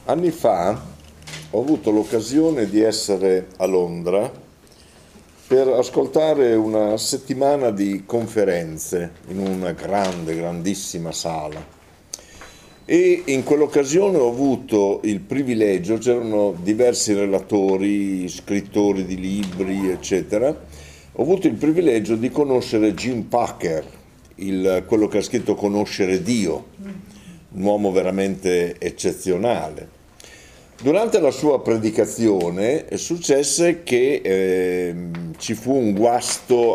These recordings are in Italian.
Anni fa ho avuto l'occasione di essere a Londra per ascoltare una settimana di conferenze in una grandissima sala. E in quell'occasione ho avuto il privilegio, c'erano diversi relatori, scrittori di libri, eccetera. Ho avuto il privilegio di conoscere Jim Packer, quello che ha scritto Conoscere Dio, un uomo veramente eccezionale. Durante la sua predicazione successe che ci fu un guasto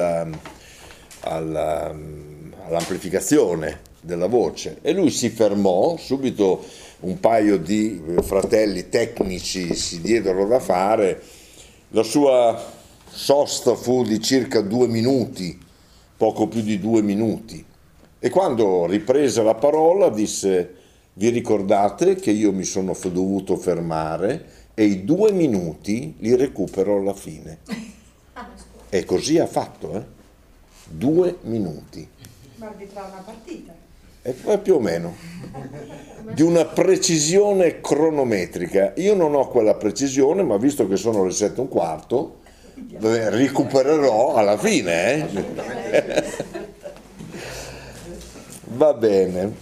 all'amplificazione della voce e lui si fermò, subito un paio di fratelli tecnici si diedero da fare, la sua sosta fu di circa 2 minuti, poco più di 2 minuti, e quando riprese la parola disse: vi ricordate che io mi sono dovuto fermare e i 2 minuti li recupero alla fine. E così ha fatto, 2 minuti. Ma arbitrare una partita. E poi più o meno, di una precisione cronometrica. Io non ho quella precisione, ma visto che sono le 7:15, recupererò alla fine. Va bene.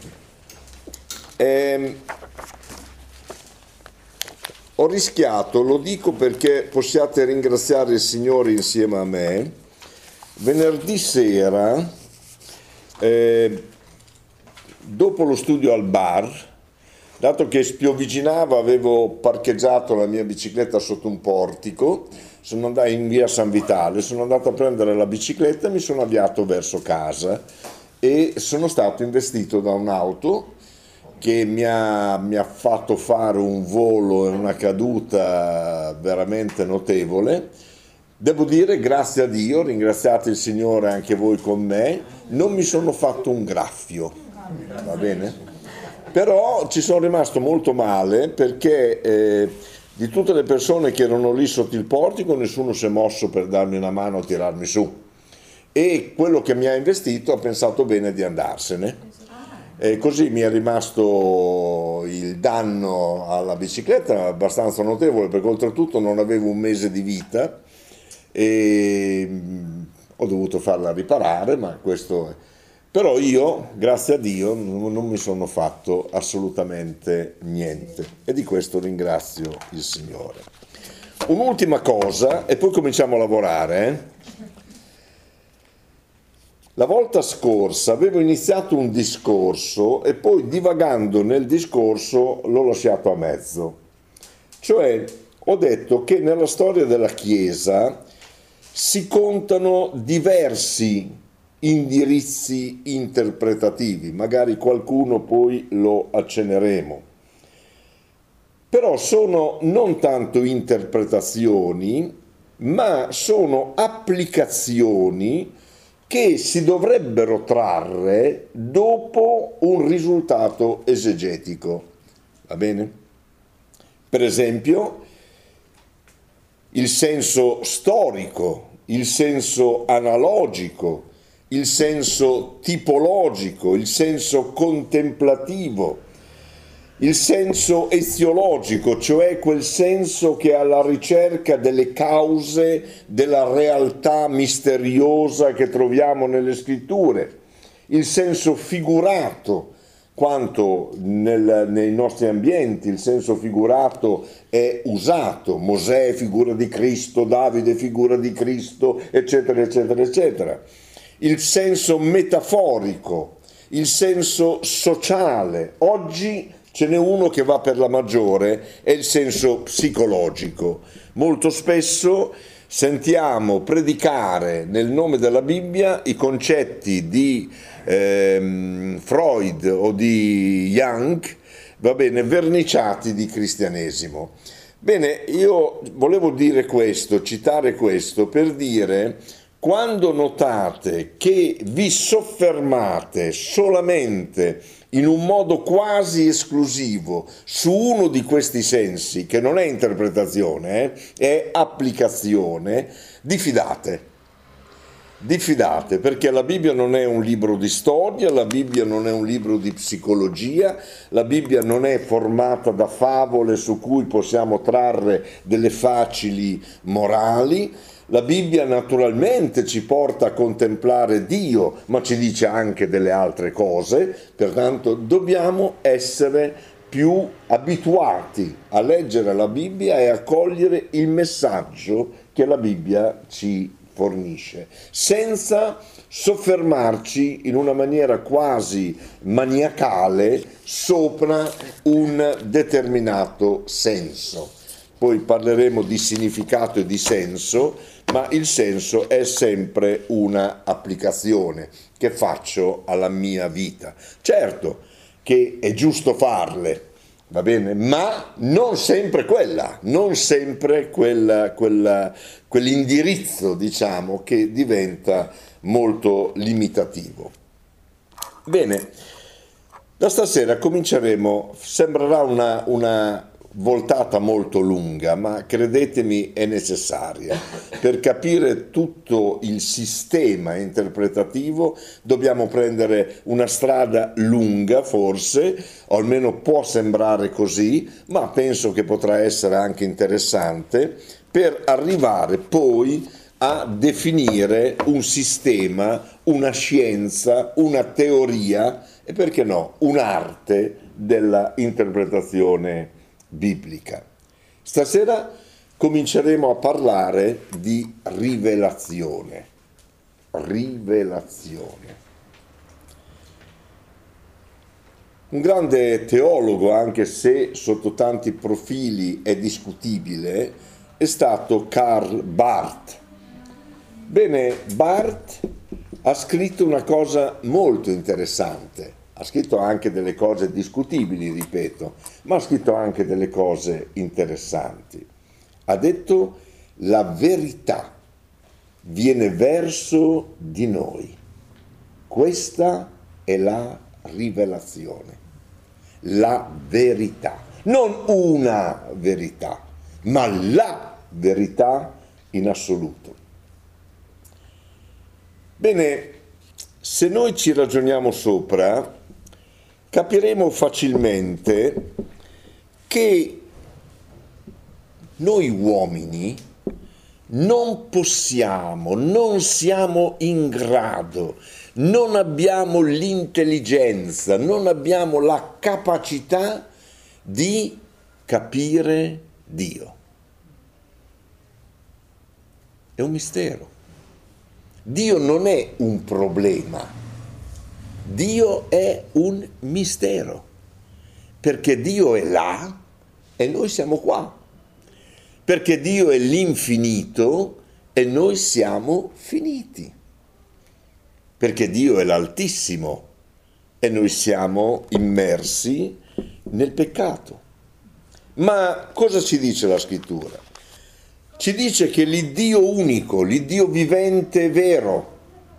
Ho rischiato, lo dico perché possiate ringraziare il Signore insieme a me, venerdì sera, dopo lo studio al bar, dato che spiovviginava, avevo parcheggiato la mia bicicletta sotto un portico, sono andato in via San Vitale, sono andato a prendere la bicicletta e mi sono avviato verso casa e sono stato investito da un'auto che mi ha fatto fare un volo e una caduta veramente notevole. Devo dire, grazie a Dio, ringraziate il Signore anche voi con me, non mi sono fatto un graffio, va bene? Però ci sono rimasto molto male perché di tutte le persone che erano lì sotto il portico nessuno si è mosso per darmi una mano a tirarmi su, e quello che mi ha investito ha pensato bene di andarsene. E così mi è rimasto il danno alla bicicletta abbastanza notevole, perché oltretutto non avevo un mese di vita e ho dovuto farla riparare, ma questo però io, grazie a Dio, non mi sono fatto assolutamente niente e di questo ringrazio il Signore. Un'ultima cosa e poi cominciamo a lavorare. La volta scorsa avevo iniziato un discorso e poi, divagando nel discorso, l'ho lasciato a mezzo. Cioè, ho detto che nella storia della Chiesa si contano diversi indirizzi interpretativi, magari qualcuno poi lo accenneremo. Però sono non tanto interpretazioni, ma sono applicazioni che si dovrebbero trarre dopo un risultato esegetico. Va bene? Per esempio, il senso storico, il senso analogico, il senso tipologico, il senso contemplativo, il senso eziologico, cioè quel senso che è alla ricerca delle cause della realtà misteriosa che troviamo nelle scritture, il senso figurato, quanto nei nostri ambienti il senso figurato è usato, Mosè figura di Cristo, Davide figura di Cristo, eccetera, eccetera, eccetera. Il senso metaforico, il senso sociale. Oggi ce n'è uno che va per la maggiore, è il senso psicologico. Molto spesso sentiamo predicare nel nome della Bibbia i concetti di Freud o di Jung, va bene, verniciati di cristianesimo. Bene, io volevo dire questo, citare questo, per dire: quando notate che vi soffermate solamente in un modo quasi esclusivo su uno di questi sensi, che non è interpretazione, è applicazione, diffidate. Diffidate, perché la Bibbia non è un libro di storia, la Bibbia non è un libro di psicologia, la Bibbia non è formata da favole su cui possiamo trarre delle facili morali. La Bibbia naturalmente ci porta a contemplare Dio, ma ci dice anche delle altre cose, pertanto dobbiamo essere più abituati a leggere la Bibbia e a cogliere il messaggio che la Bibbia ci fornisce, senza soffermarci in una maniera quasi maniacale sopra un determinato senso. Poi parleremo di significato e di senso, ma il senso è sempre una applicazione che faccio alla mia vita. Certo che è giusto farle, va bene, ma non sempre quell'indirizzo, diciamo, che diventa molto limitativo. Bene, da stasera cominceremo, sembrerà una voltata molto lunga, ma credetemi è necessaria. Per capire tutto il sistema interpretativo dobbiamo prendere una strada lunga, forse, o almeno può sembrare così, ma penso che potrà essere anche interessante, per arrivare poi a definire un sistema, una scienza, una teoria e, perché no, un'arte della interpretazione biblica. Stasera cominceremo a parlare di rivelazione. Rivelazione. Un grande teologo, anche se sotto tanti profili è discutibile, è stato Karl Barth. Bene, Barth ha scritto una cosa molto interessante. Ha scritto anche delle cose discutibili, ripeto, ma ha scritto anche delle cose interessanti. Ha detto: la verità viene verso di noi. Questa è la rivelazione. La verità. Non una verità, ma la verità in assoluto. Bene, se noi ci ragioniamo sopra, capiremo facilmente che noi uomini non possiamo, non siamo in grado, non abbiamo l'intelligenza, non abbiamo la capacità di capire Dio. È un mistero. Dio non è un problema. Dio è un mistero, perché Dio è là e noi siamo qua, perché Dio è l'infinito e noi siamo finiti, perché Dio è l'Altissimo e noi siamo immersi nel peccato. Ma cosa ci dice la Scrittura? Ci dice che l'Iddio unico, l'Iddio vivente e vero,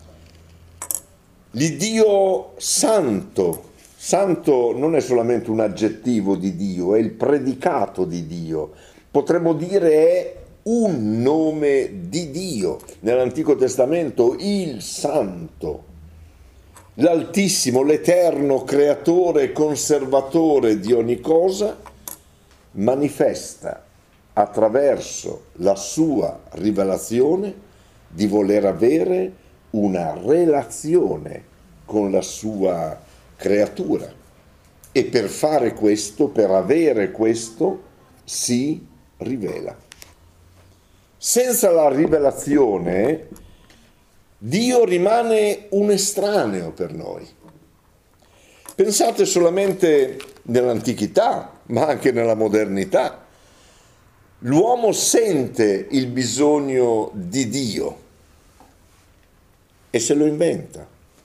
l'Iddio santo, santo non è solamente un aggettivo di Dio, è il predicato di Dio, potremmo dire è un nome di Dio. Nell'Antico Testamento il Santo, l'Altissimo, l'Eterno, creatore e conservatore di ogni cosa, manifesta attraverso la sua rivelazione di voler avere una relazione con la sua creatura, e per fare questo, per avere questo, si rivela. Senza la rivelazione Dio rimane un estraneo per noi. Pensate solamente nell'antichità, ma anche nella modernità. L'uomo sente il bisogno di Dio e se lo inventa.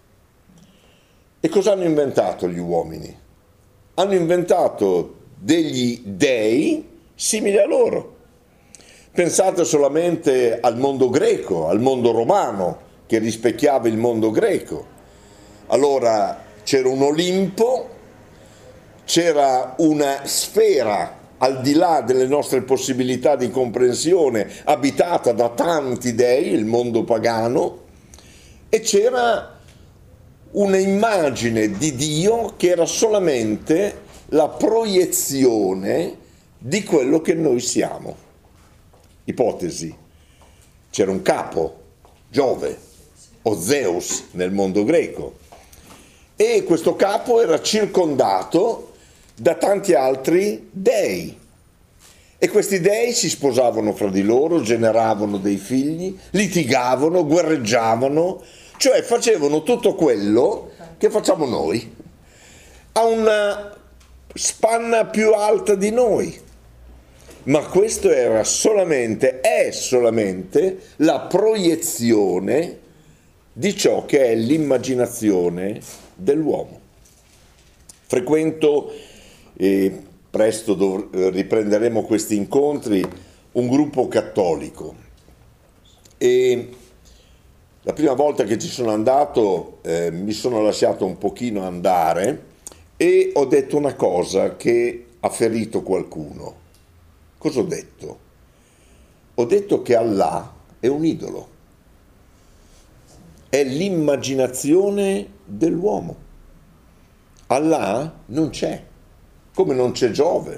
E cosa hanno inventato gli uomini? Hanno inventato degli dei simili a loro. Pensate solamente al mondo greco, al mondo romano, che rispecchiava il mondo greco. Allora c'era un Olimpo, c'era una sfera al di là delle nostre possibilità di comprensione, abitata da tanti dei, il mondo pagano, e c'era un'immagine di Dio che era solamente la proiezione di quello che noi siamo. Ipotesi: c'era un capo, Giove o Zeus nel mondo greco, e questo capo era circondato da tanti altri dei, e questi dei si sposavano fra di loro, generavano dei figli, litigavano, guerreggiavano, cioè facevano tutto quello che facciamo noi, a una spanna più alta di noi. Ma questo è solamente la proiezione di ciò che è l'immaginazione dell'uomo. Frequento, e presto riprenderemo questi incontri, un gruppo cattolico, e la prima volta che ci sono andato mi sono lasciato un pochino andare e ho detto una cosa che ha ferito qualcuno. Cosa ho detto? Ho detto che Allah è un idolo, è l'immaginazione dell'uomo. Allah non c'è, come non c'è Giove.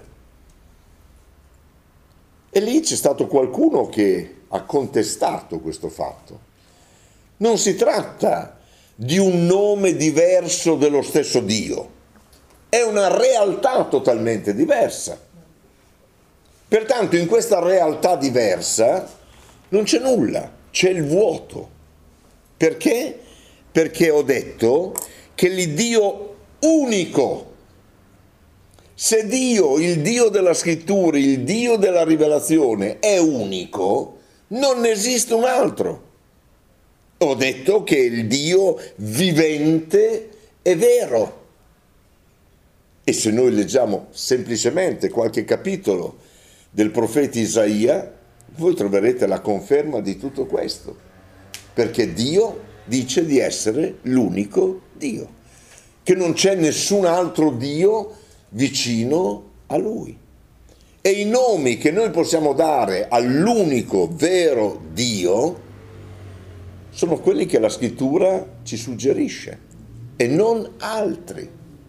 E lì c'è stato qualcuno che ha contestato questo fatto. Non si tratta di un nome diverso dello stesso Dio, è una realtà totalmente diversa. Pertanto in questa realtà diversa non c'è nulla, c'è il vuoto. Perché? Perché ho detto che l'Iddio unico, se Dio, il Dio della scrittura, il Dio della rivelazione è unico, non esiste un altro. Ho detto che il Dio vivente è vero. E se noi leggiamo semplicemente qualche capitolo del profeta Isaia, voi troverete la conferma di tutto questo, perché Dio dice di essere l'unico Dio, che non c'è nessun altro Dio vicino a Lui. E i nomi che noi possiamo dare all'unico vero Dio sono quelli che la scrittura ci suggerisce, e non altri,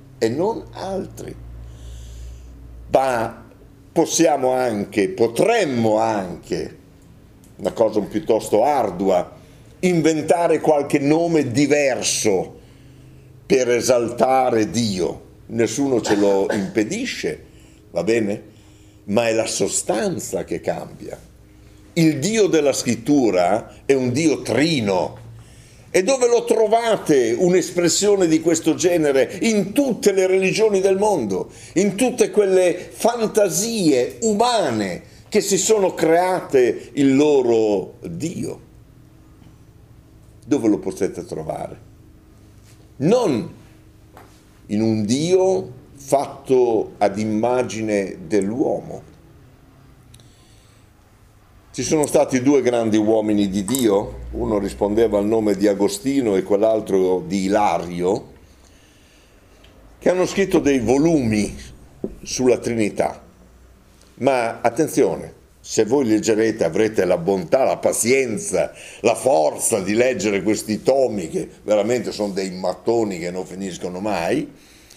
Ma potremmo anche, una cosa piuttosto ardua, inventare qualche nome diverso per esaltare Dio. Nessuno ce lo impedisce, va bene? Ma è la sostanza che cambia. Il Dio della scrittura è un Dio trino. E dove lo trovate un'espressione di questo genere? In tutte le religioni del mondo, in tutte quelle fantasie umane che si sono create il loro Dio. Dove lo potete trovare? Non in un Dio fatto ad immagine dell'uomo. Ci sono stati due grandi uomini di Dio, uno rispondeva al nome di Agostino e quell'altro di Ilario, che hanno scritto dei volumi sulla Trinità. Ma attenzione, se voi leggerete, avrete la bontà, la pazienza, la forza di leggere questi tomi, che veramente sono dei mattoni che non finiscono mai,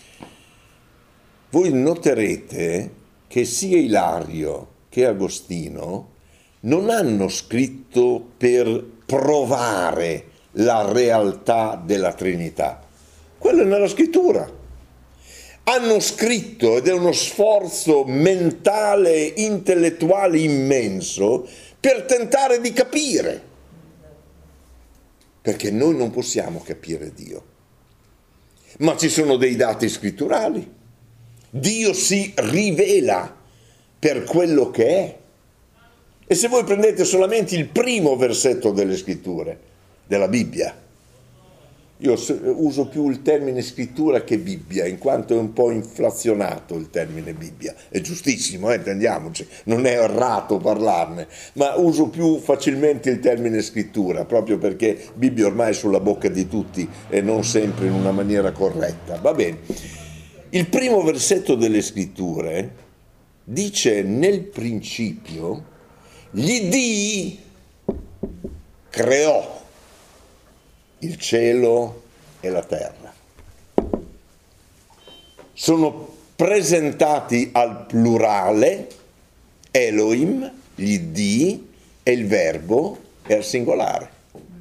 voi noterete che sia Ilario che Agostino non hanno scritto per provare la realtà della Trinità. Quello è nella scrittura. Hanno scritto, ed è uno sforzo mentale, intellettuale immenso, per tentare di capire. Perché noi non possiamo capire Dio. Ma ci sono dei dati scritturali. Dio si rivela per quello che è. E se voi prendete solamente il primo versetto delle scritture, della Bibbia, io uso più il termine scrittura che Bibbia, in quanto è un po' inflazionato il termine Bibbia, è giustissimo, intendiamoci, non è errato parlarne, ma uso più facilmente il termine scrittura, proprio perché Bibbia ormai è sulla bocca di tutti e non sempre in una maniera corretta. Va bene, il primo versetto delle scritture dice: nel principio l'Iddio creò. il cielo e la terra. Sono presentati al plurale, Elohim, gli dì, e il verbo è al singolare.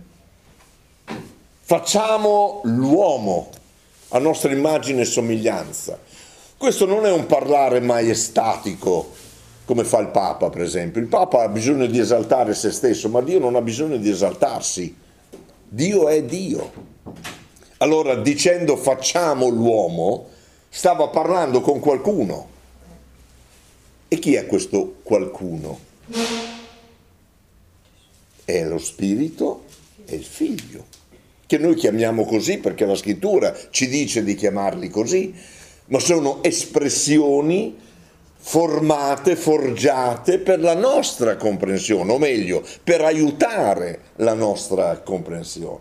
Facciamo l'uomo a nostra immagine e somiglianza. Questo non è un parlare maiestatico, come fa il Papa, per esempio. Il Papa ha bisogno di esaltare se stesso, ma Dio non ha bisogno di esaltarsi. Dio è Dio. Allora, dicendo facciamo l'uomo, stava parlando con qualcuno. E chi è questo qualcuno? È lo Spirito e il Figlio, che noi chiamiamo così perché la Scrittura ci dice di chiamarli così, ma sono espressioni formate, forgiate per la nostra comprensione, o meglio, per aiutare la nostra comprensione.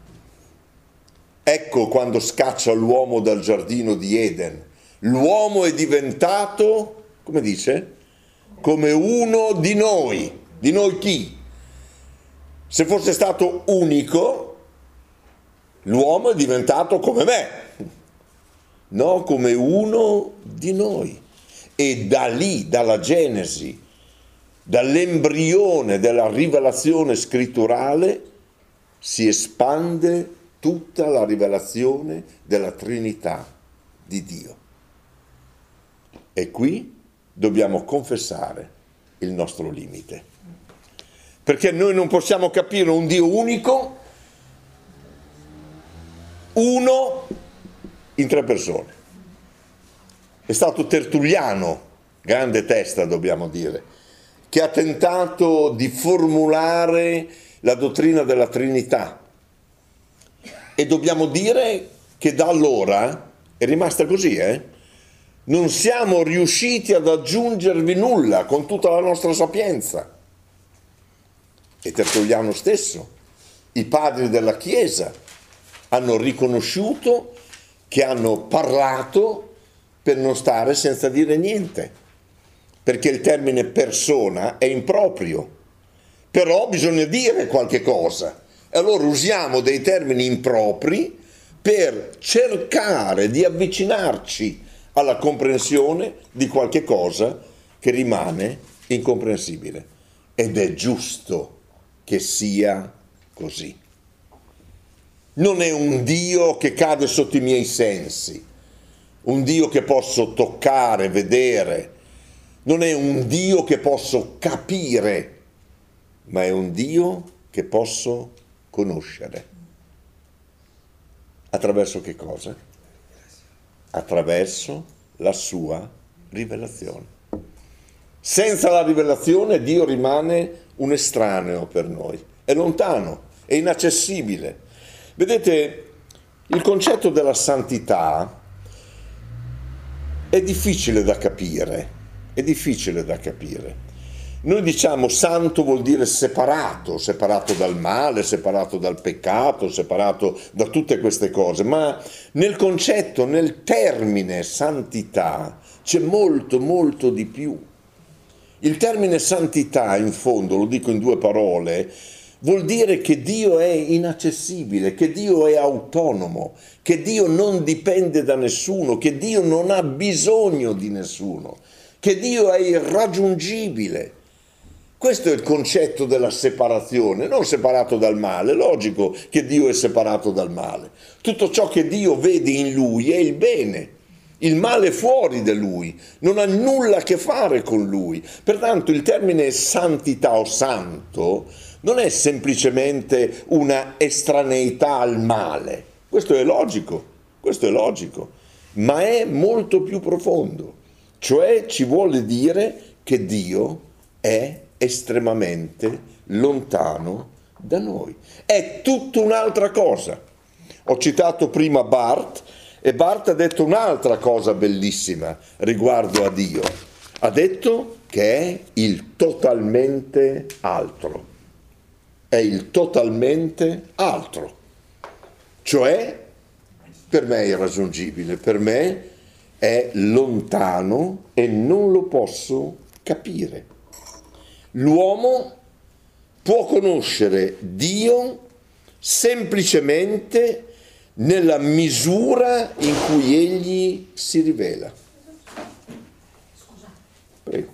Ecco quando scaccia l'uomo dal giardino di Eden. L'uomo è diventato, come dice? Come uno di noi. Di noi chi? Se fosse stato unico, l'uomo è diventato come me. No, come uno di noi. E da lì, dalla Genesi, dall'embrione della rivelazione scritturale, si espande tutta la rivelazione della Trinità di Dio. E qui dobbiamo confessare il nostro limite. Perché noi non possiamo capire un Dio unico, uno in tre persone. È stato Tertulliano, grande testa dobbiamo dire, che ha tentato di formulare la dottrina della Trinità. E dobbiamo dire che da allora è rimasta così, Non siamo riusciti ad aggiungervi nulla con tutta la nostra sapienza. E Tertulliano stesso, i padri della Chiesa, hanno riconosciuto che hanno parlato per non stare senza dire niente, perché il termine persona è improprio, però bisogna dire qualche cosa. E allora usiamo dei termini impropri per cercare di avvicinarci alla comprensione di qualche cosa che rimane incomprensibile. Ed è giusto che sia così. Non è un Dio che cade sotto i miei sensi, un Dio che posso toccare, vedere, non è un Dio che posso capire, ma è un Dio che posso conoscere. Attraverso che cosa? Attraverso la sua rivelazione. Senza la rivelazione Dio rimane un estraneo per noi, è lontano, è inaccessibile. Vedete, il concetto della santità è difficile da capire, è difficile da capire. Noi diciamo santo vuol dire separato, separato dal male, separato dal peccato, separato da tutte queste cose, ma nel concetto, nel termine santità c'è molto, molto di più. Il termine santità, in fondo, lo dico in due parole, vuol dire che Dio è inaccessibile, che Dio è autonomo, che Dio non dipende da nessuno, che Dio non ha bisogno di nessuno, che Dio è irraggiungibile. Questo è il concetto della separazione, non separato dal male. Logico che Dio è separato dal male. Tutto ciò che Dio vede in Lui è il bene. Il male è fuori da Lui, non ha nulla a che fare con Lui. Pertanto il termine santità o santo non è semplicemente una estraneità al male. Questo è logico, ma è molto più profondo. Cioè ci vuole dire che Dio è estremamente lontano da noi. È tutta un'altra cosa. Ho citato prima Barth e Barth ha detto un'altra cosa bellissima riguardo a Dio. Ha detto che è il totalmente altro. È il totalmente altro. Cioè, per me è irraggiungibile, per me è lontano e non lo posso capire. L'uomo può conoscere Dio semplicemente nella misura in cui egli si rivela. Prego.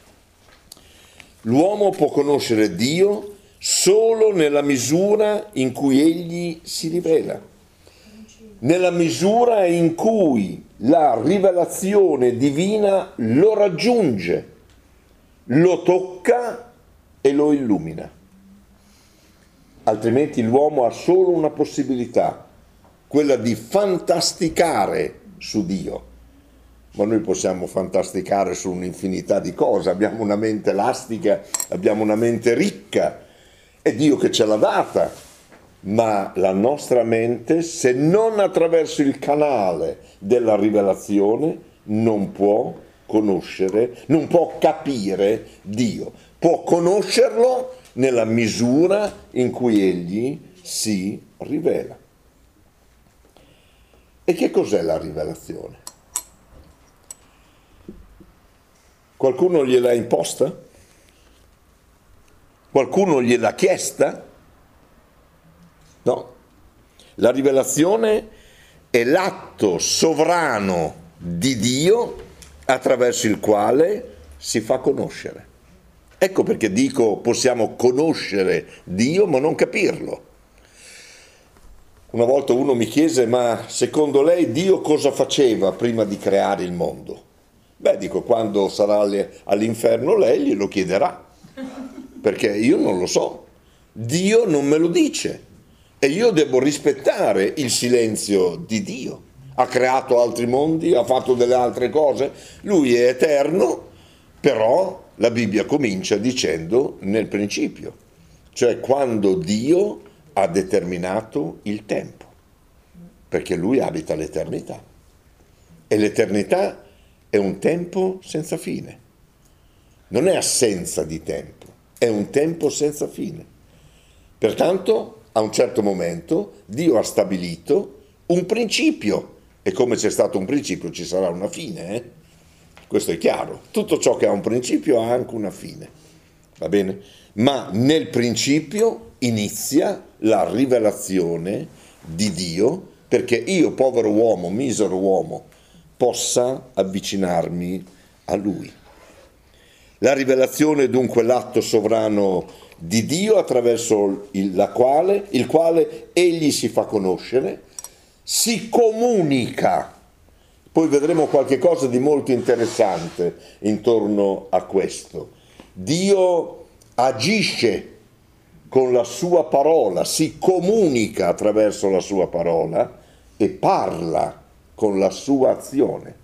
L'uomo può conoscere Dio solo nella misura in cui egli si rivela, nella misura in cui la rivelazione divina lo raggiunge, lo tocca e lo illumina. Altrimenti l'uomo ha solo una possibilità, quella di fantasticare su Dio. Ma noi possiamo fantasticare su un'infinità di cose, abbiamo una mente elastica, abbiamo una mente ricca, è Dio che ce l'ha data, ma la nostra mente, se non attraverso il canale della rivelazione, non può conoscere, non può capire Dio, può conoscerlo nella misura in cui egli si rivela. E che cos'è la rivelazione? Qualcuno gliel'ha imposta? Qualcuno gliel'ha chiesta? No. La rivelazione è l'atto sovrano di Dio attraverso il quale si fa conoscere. Ecco perché dico possiamo conoscere Dio ma non capirlo. Una volta uno mi chiese: ma secondo lei Dio cosa faceva prima di creare il mondo? Beh, dico, quando sarà all'inferno lei glielo chiederà, perché io non lo so, Dio non me lo dice e io devo rispettare il silenzio di Dio. Ha creato altri mondi, ha fatto delle altre cose, lui è eterno, però la Bibbia comincia dicendo nel principio, cioè quando Dio ha determinato il tempo, perché lui abita l'eternità e l'eternità è un tempo senza fine, non è assenza di tempo, è un tempo senza fine. Pertanto, a un certo momento, Dio ha stabilito un principio, e come c'è stato un principio ci sarà una fine, Questo è chiaro. Tutto ciò che ha un principio ha anche una fine, va bene? Ma nel principio inizia la rivelazione di Dio, perché io, povero uomo, misero uomo, possa avvicinarmi a Lui. La rivelazione è dunque l'atto sovrano di Dio attraverso il quale Egli si fa conoscere, si comunica. Poi vedremo qualche cosa di molto interessante intorno a questo. Dio agisce con la sua parola, si comunica attraverso la sua parola e parla con la sua azione.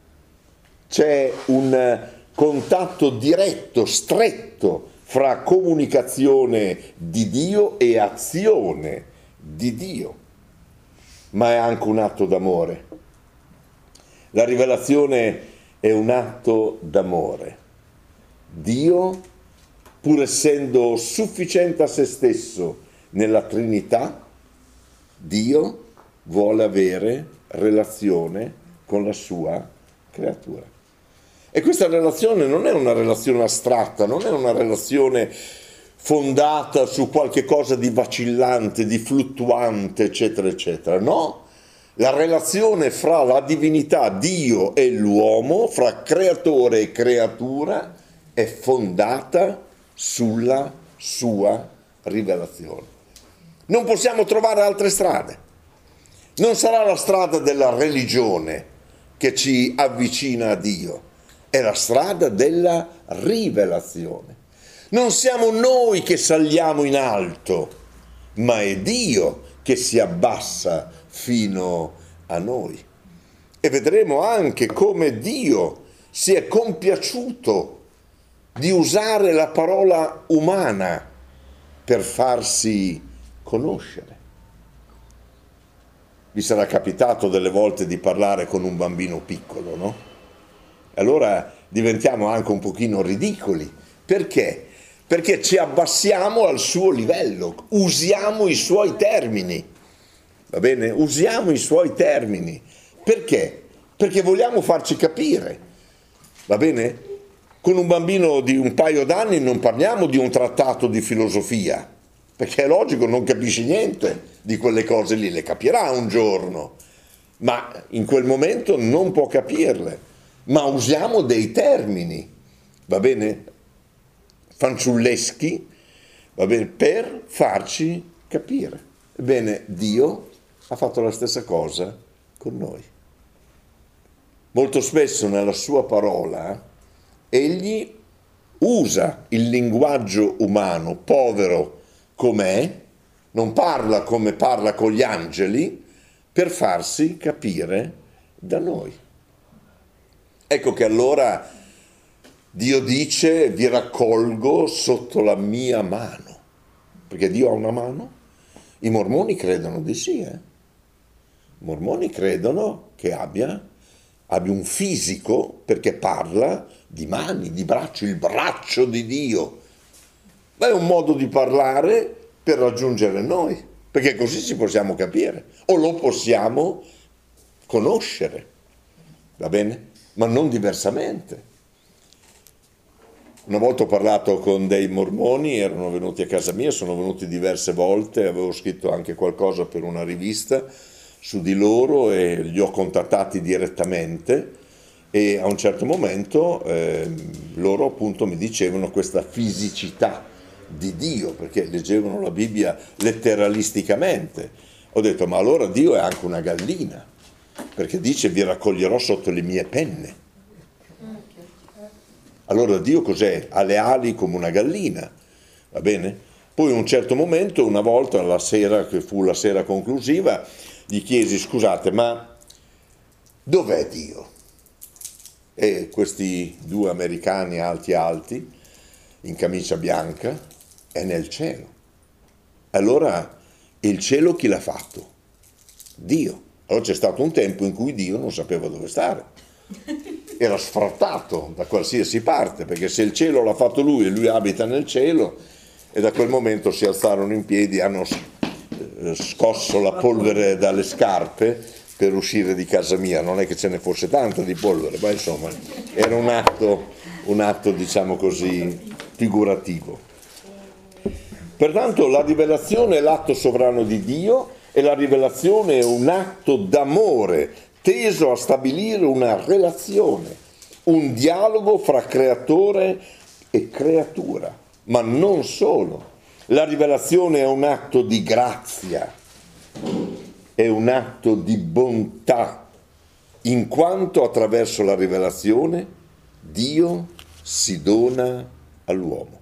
C'è un contatto diretto, stretto, fra comunicazione di Dio e azione di Dio, ma è anche un atto d'amore. La rivelazione è un atto d'amore. Dio, pur essendo sufficiente a se stesso nella Trinità, Dio vuole avere relazione con la sua creatura. E questa relazione non è una relazione astratta, non è una relazione fondata su qualche cosa di vacillante, di fluttuante, eccetera, eccetera. No, la relazione fra la divinità, Dio e l'uomo, fra creatore e creatura, è fondata sulla sua rivelazione. Non possiamo trovare altre strade. Non sarà la strada della religione che ci avvicina a Dio. È la strada della rivelazione. Non siamo noi che saliamo in alto, ma è Dio che si abbassa fino a noi. E vedremo anche come Dio si è compiaciuto di usare la parola umana per farsi conoscere. Vi sarà capitato delle volte di parlare con un bambino piccolo, no? Allora diventiamo anche un pochino ridicoli. Perché? Perché ci abbassiamo al suo livello, usiamo i suoi termini, va bene? Usiamo i suoi termini. Perché? Perché vogliamo farci capire, va bene? Con un bambino di un paio d'anni non parliamo di un trattato di filosofia, perché è logico, non capisce niente di quelle cose lì, le capirà un giorno, ma in quel momento non può capirle, ma usiamo dei termini, va bene? Fanciulleschi, va bene? Per farci capire. Ebbene, Dio ha fatto la stessa cosa con noi. Molto spesso nella sua parola egli usa il linguaggio umano, povero com'è, non parla come parla con gli angeli, per farsi capire da noi. Ecco che allora Dio dice: vi raccolgo sotto la mia mano, perché Dio ha una mano. I mormoni credono di sì, I mormoni credono che abbia un fisico, perché parla di mani, di braccio, il braccio di Dio. Ma è un modo di parlare per raggiungere noi, perché così ci possiamo capire, o lo possiamo conoscere, va bene? Ma non diversamente. Una volta ho parlato con dei mormoni, erano venuti a casa mia, sono venuti diverse volte, avevo scritto anche qualcosa per una rivista su di loro e li ho contattati direttamente, e a un certo momento loro appunto mi dicevano questa fisicità di Dio, perché leggevano la Bibbia letteralisticamente. Ho detto: ma allora Dio è anche una gallina, perché dice: vi raccoglierò sotto le mie penne. Allora Dio cos'è? Ha le ali come una gallina, va bene? Poi a un certo momento, una volta, la sera, che fu la sera conclusiva, gli chiesi: scusate, ma dov'è Dio? E questi due americani alti, in camicia bianca: è nel cielo. Allora, il cielo chi l'ha fatto? Dio. Allora c'è stato un tempo in cui Dio non sapeva dove stare. Era sfrattato da qualsiasi parte, perché se il cielo l'ha fatto lui e lui abita nel cielo, e da quel momento si alzarono in piedi, hanno scosso la polvere dalle scarpe per uscire di casa mia. Non è che ce ne fosse tanta di polvere, ma insomma era un atto diciamo così figurativo. Pertanto la rivelazione è l'atto sovrano di Dio, e la rivelazione è un atto d'amore teso a stabilire una relazione, un dialogo fra creatore e creatura. Ma non solo. La rivelazione è un atto di grazia, è un atto di bontà, in quanto attraverso la rivelazione Dio si dona all'uomo.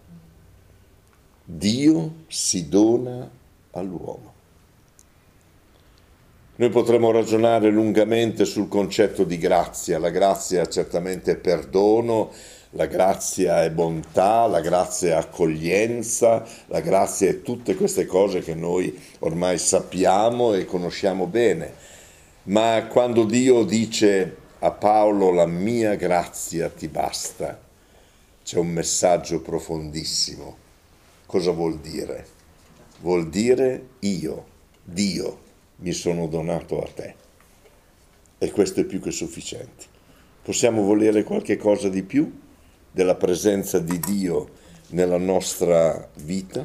Dio si dona all'uomo. Noi potremmo ragionare lungamente sul concetto di grazia. La grazia certamente è perdono, la grazia è bontà, la grazia è accoglienza, la grazia è tutte queste cose che noi ormai sappiamo e conosciamo bene. Ma quando Dio dice a Paolo: la mia grazia ti basta, c'è un messaggio profondissimo. Cosa vuol dire? Vuol dire Dio, mi sono donato a te, e questo è più che sufficiente. Possiamo volere qualche cosa di più della presenza di Dio nella nostra vita?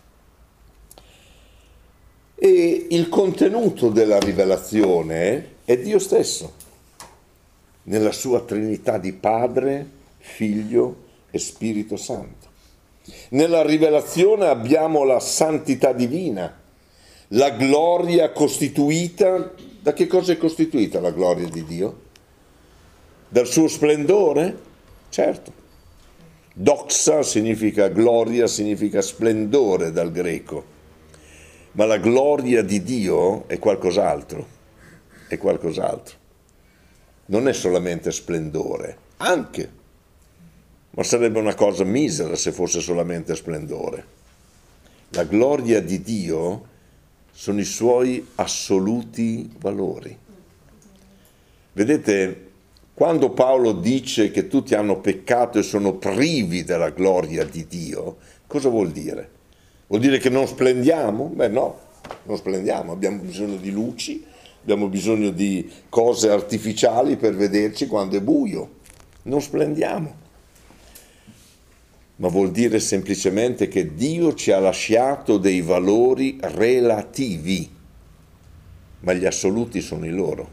E il contenuto della rivelazione è Dio stesso, nella sua Trinità di Padre, Figlio e Spirito Santo. Nella rivelazione abbiamo la santità divina, la gloria costituita. Da che cosa è costituita la gloria di Dio? Dal suo splendore? Certo. Doxa significa gloria, significa splendore dal greco. Ma la gloria di Dio è qualcos'altro. È qualcos'altro. Non è solamente splendore, anche. Ma sarebbe una cosa misera se fosse solamente splendore. La gloria di Dio sono i suoi assoluti valori. Vedete, quando Paolo dice che tutti hanno peccato e sono privi della gloria di Dio, cosa vuol dire? Vuol dire che non splendiamo? Beh no, non splendiamo, abbiamo bisogno di luci, abbiamo bisogno di cose artificiali per vederci quando è buio, non splendiamo. ma vuol dire semplicemente che Dio ci ha lasciato dei valori relativi, ma gli assoluti sono i loro.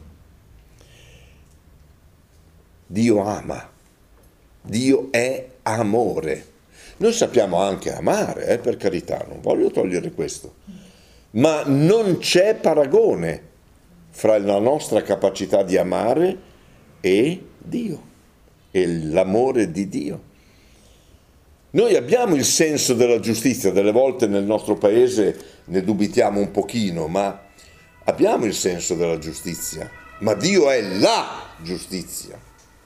Dio ama, Dio è amore. Noi sappiamo anche amare, per carità, non voglio togliere questo, ma non c'è paragone fra la nostra capacità di amare e Dio, e l'amore di Dio. Noi abbiamo il senso della giustizia, delle volte nel nostro paese ne dubitiamo un pochino, ma abbiamo il senso della giustizia, ma Dio è la giustizia.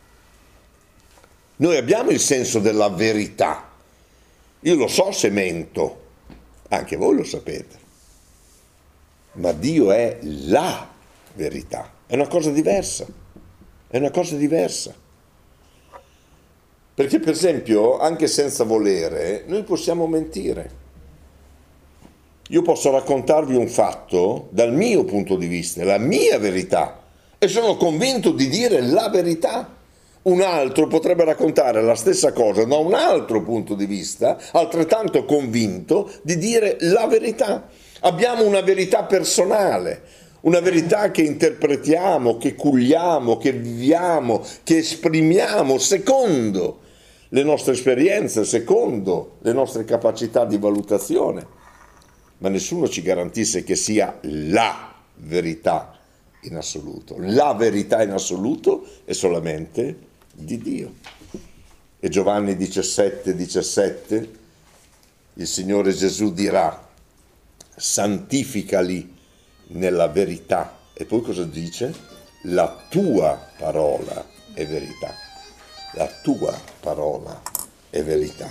Noi abbiamo il senso della verità. Io lo so se mento, anche voi lo sapete, ma Dio è la verità, è una cosa diversa, è una cosa diversa. Perché per esempio, anche senza volere, noi possiamo mentire. Io posso raccontarvi un fatto dal mio punto di vista, la mia verità, e sono convinto di dire la verità. Un altro potrebbe raccontare la stessa cosa da un altro punto di vista, altrettanto convinto di dire la verità. Abbiamo una verità personale, una verità che interpretiamo, che culiamo, che viviamo, che esprimiamo secondo le nostre esperienze, secondo le nostre capacità di valutazione. Ma nessuno ci garantisce che sia la verità in assoluto. La verità in assoluto è solamente di Dio. E Giovanni 17:17, il Signore Gesù dirà: santificali nella verità. E poi cosa dice? La tua parola è verità. La tua parola è verità.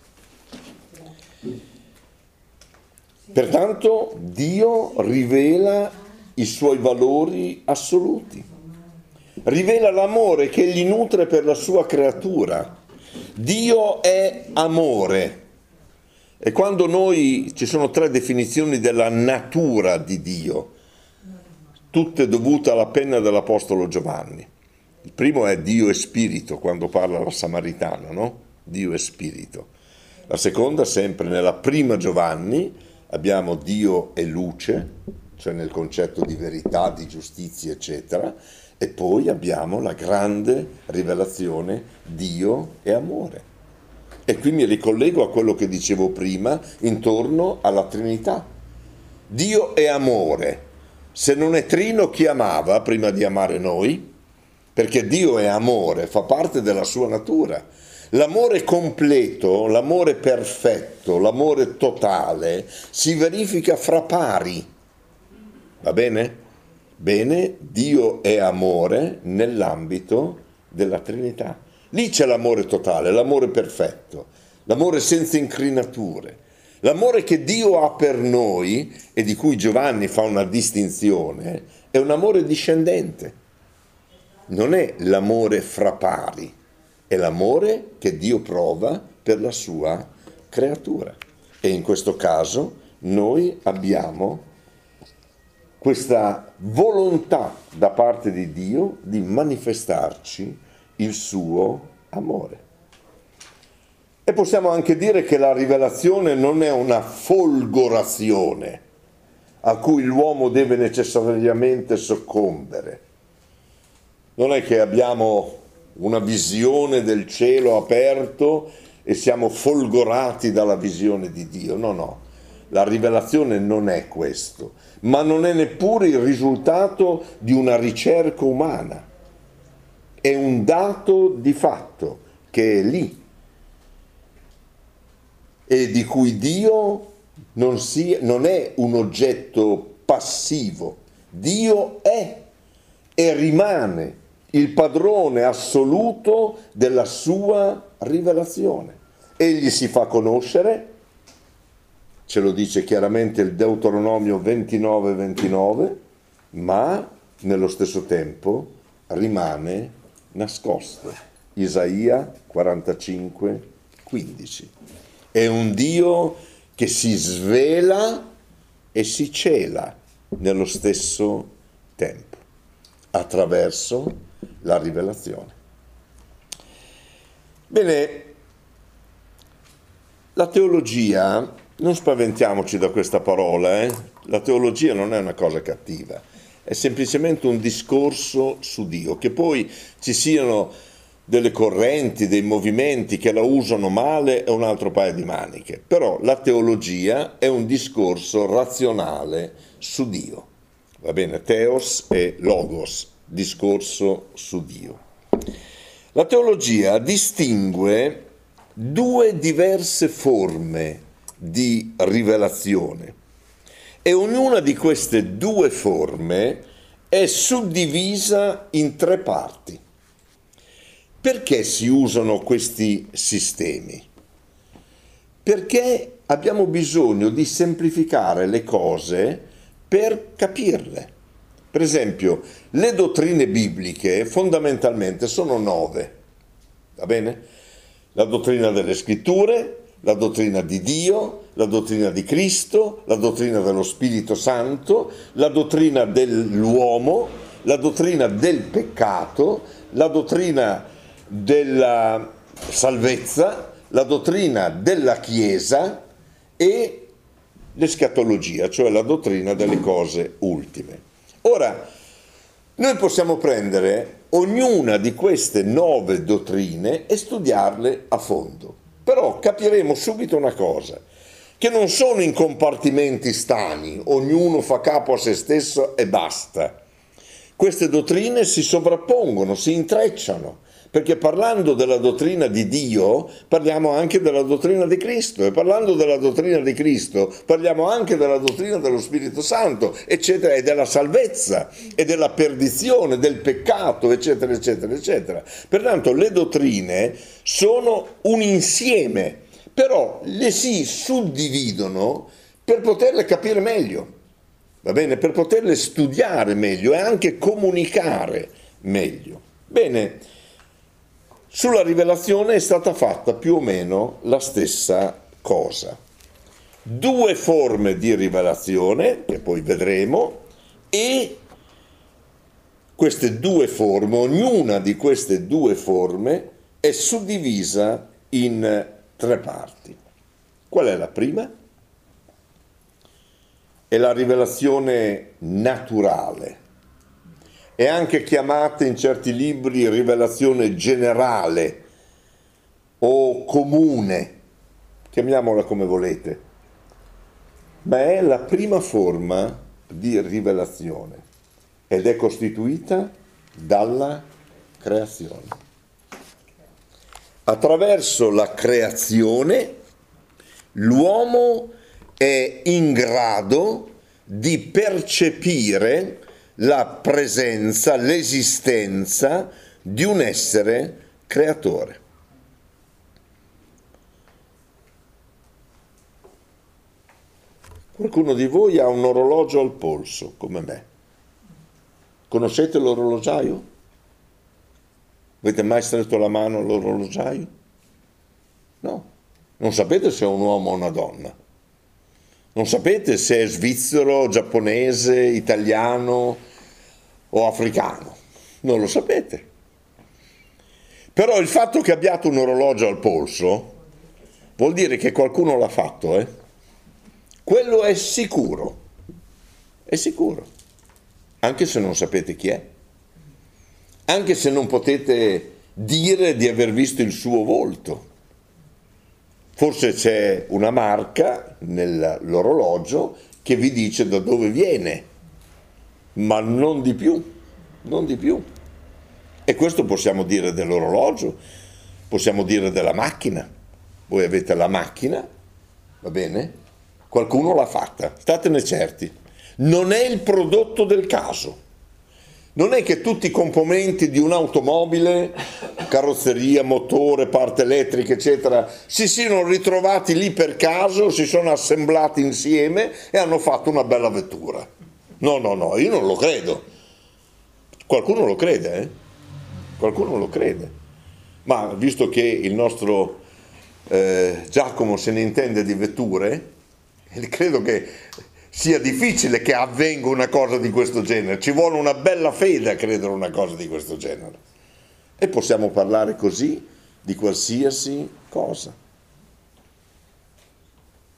Pertanto Dio rivela i suoi valori assoluti, rivela l'amore che egli nutre per la sua creatura. Dio è amore. E quando ci sono 3 definizioni della natura di Dio, tutte dovute alla penna dell'Apostolo Giovanni. Il primo è Dio è spirito, quando parla la Samaritana, no? Dio è spirito. La seconda, sempre nella prima Giovanni, abbiamo Dio è luce, cioè nel concetto di verità, di giustizia, eccetera, e poi abbiamo la grande rivelazione Dio è amore. E qui mi ricollego a quello che dicevo prima intorno alla Trinità. Dio è amore. Se non è trino, chi amava prima di amare noi? Perché Dio è amore, fa parte della sua natura. L'amore completo, l'amore perfetto, l'amore totale si verifica fra pari. Va bene? Bene, Dio è amore nell'ambito della Trinità. Lì c'è l'amore totale, l'amore perfetto, l'amore senza incrinature. L'amore che Dio ha per noi, e di cui Giovanni fa una distinzione, è un amore discendente. Non è l'amore fra pari, è l'amore che Dio prova per la sua creatura. E in questo caso noi abbiamo questa volontà da parte di Dio di manifestarci il suo amore. E possiamo anche dire che la rivelazione non è una folgorazione a cui l'uomo deve necessariamente soccombere. Non è che abbiamo una visione del cielo aperto e siamo folgorati dalla visione di Dio. No, no, la rivelazione non è questo, ma non è neppure il risultato di una ricerca umana. È un dato di fatto che è lì e di cui Dio non è un oggetto passivo. Dio è e rimane il padrone assoluto della sua rivelazione. Egli si fa conoscere, ce lo dice chiaramente il Deuteronomio 29:29, ma nello stesso tempo rimane nascosto. Isaia 45:15. È un Dio che si svela e si cela nello stesso tempo, attraverso la rivelazione. Bene, La teologia, non spaventiamoci da questa parola, la teologia non è una cosa cattiva, è semplicemente un discorso su Dio. Che poi ci siano delle correnti, dei movimenti che la usano male è un altro paio di maniche, però la teologia è un discorso razionale su Dio, va bene? Theos e logos, discorso su Dio. La teologia distingue due diverse forme di rivelazione e ognuna di queste due forme è suddivisa in tre parti. Perché si usano questi sistemi? Perché abbiamo bisogno di semplificare le cose per capirle. Per esempio, le dottrine bibliche fondamentalmente sono 9, va bene? La dottrina delle scritture, la dottrina di Dio, la dottrina di Cristo, la dottrina dello Spirito Santo, la dottrina dell'uomo, la dottrina del peccato, la dottrina della salvezza, la dottrina della Chiesa e l'escatologia, cioè la dottrina delle cose ultime. Ora, noi possiamo prendere ognuna di queste 9 dottrine e studiarle a fondo, però capiremo subito una cosa, che non sono in compartimenti stagni, ognuno fa capo a se stesso e basta. Queste dottrine si sovrappongono, si intrecciano, perché parlando della dottrina di Dio parliamo anche della dottrina di Cristo, e parlando della dottrina di Cristo parliamo anche della dottrina dello Spirito Santo, eccetera, e della salvezza e della perdizione, del peccato, eccetera, eccetera, eccetera. Pertanto le dottrine sono un insieme, però le si suddividono per poterle capire meglio, va bene? Per poterle studiare meglio e anche comunicare meglio. Bene. Sulla rivelazione è stata fatta più o meno la stessa cosa. 2 forme di rivelazione, che poi vedremo, e queste 2 forme, ognuna di queste 2 forme è suddivisa in 3 parti. Qual è la prima? È la rivelazione naturale. È anche chiamata in certi libri rivelazione generale o comune, chiamiamola come volete, ma è la prima forma di rivelazione ed è costituita dalla creazione. Attraverso la creazione l'uomo è in grado di percepire la presenza, l'esistenza di un essere creatore. Qualcuno di voi ha un orologio al polso, come me. Conoscete l'orologiaio? Avete mai stretto la mano all'orologiaio? No. Non sapete se è un uomo o una donna. Non sapete se è svizzero, giapponese, italiano o africano. Non lo sapete. Però il fatto che abbiate un orologio al polso vuol dire che qualcuno l'ha fatto, Quello è sicuro. È sicuro. Anche se non sapete chi è. Anche se non potete dire di aver visto il suo volto. Forse c'è una marca nell'orologio che vi dice da dove viene, ma non di più, non di più. E questo possiamo dire dell'orologio, possiamo dire della macchina. Voi avete la macchina, va bene? Qualcuno l'ha fatta, statene certi. Non è il prodotto del caso. Non è che tutti i componenti di un'automobile, carrozzeria, motore, parte elettrica, eccetera, si siano ritrovati lì per caso, si sono assemblati insieme e hanno fatto una bella vettura. No, io non lo credo. Qualcuno lo crede, Qualcuno lo crede. Ma visto che il nostro Giacomo se ne intende di vetture, credo che sia difficile che avvenga una cosa di questo genere, ci vuole una bella fede a credere una cosa di questo genere. E possiamo parlare così di qualsiasi cosa.